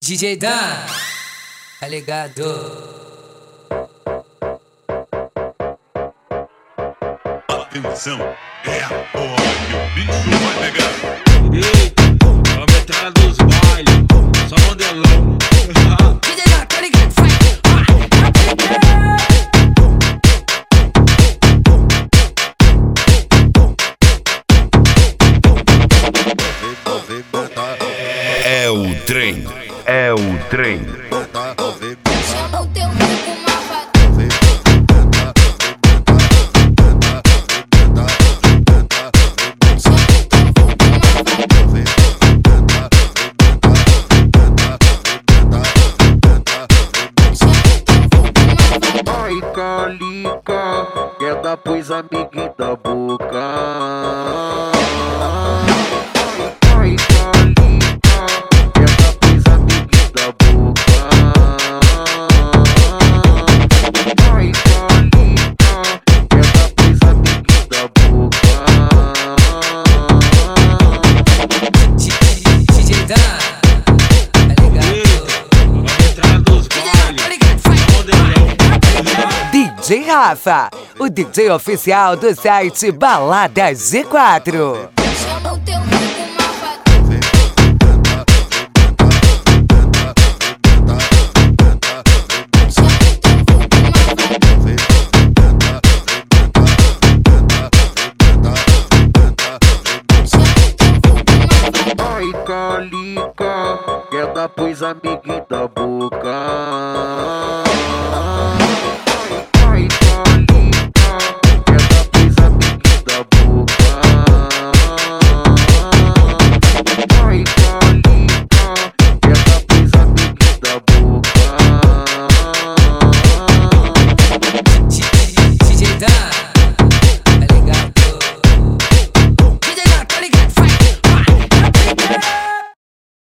DJ Dan, tá ligado? Atenção, é a hora que o bicho vai pegar. Eita, vamos entrar nos bailes, só modelão. DJ Dan, tá ligado? É o trem, é o trem. Chama o teu grupo malvado. Ai, calica, queda pros amiguinhos da boca. Ai, calica, queda pros amiguinhos da boca. Ai, calica, queda pros amiguinhos da boca. DJ Dan, tá ligado? Vamos entrar nos bailes, só modelão. DJ Rafa, o DJ oficial do site Balada G4. Chama o teu grupo malvado. Ai, calica, queda pros amiguinhos da boca.